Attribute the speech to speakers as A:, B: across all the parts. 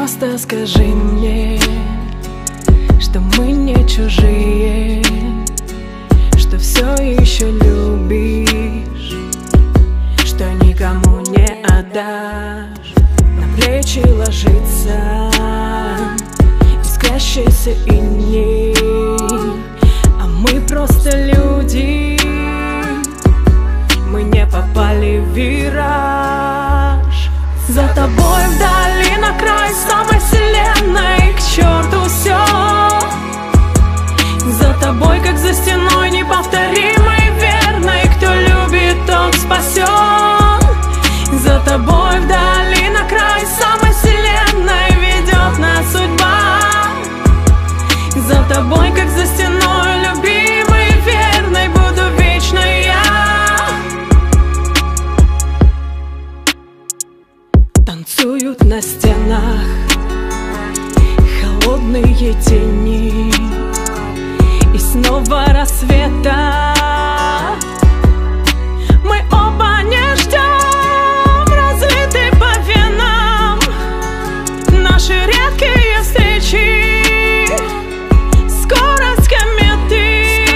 A: Просто скажи мне, что мы не чужие, что все еще любишь, что никому не отдашь. На плечи ложится искрящийся иней, а мы просто люди, мы не попали в вираж. За тобой вдали на край самой вселенной, к черту все. За тобой, как за стеной, неповторимой, верной. Кто любит, тот спасен. За тобой вдали на край самой вселенной ведет нас судьба. За тобой, как за стеной, любимой, верной, буду вечной я. Танцуют на стенах холодные тени, и снова рассвета мы оба не ждем, разлиты по венам наши редкие встречи. Скорость кометы,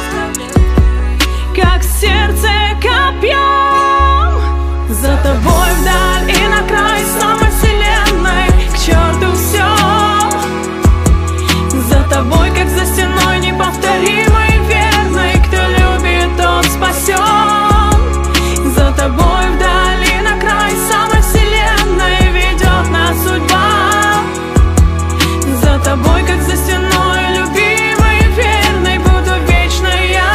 A: как сердце копьем. За тобой вдаль и на край самой вселенной, к черту все. За тобой, как за стеной, неповторимой, верной. Кто любит, тот спасен. За тобой вдали на край самой вселенной ведет нас судьба. За тобой, как за стеной, любимой, верной, буду вечной я.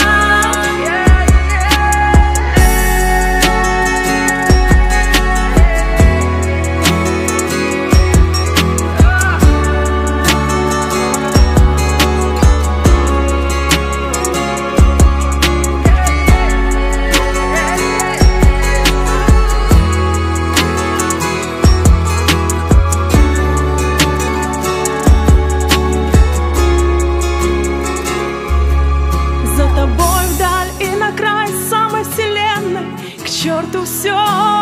A: К черту все.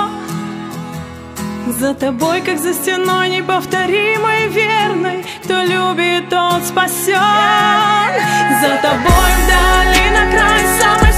A: За тобой, как за стеной, неповторимой, верной. Кто любит, тот спасен. За тобой вдали на край самой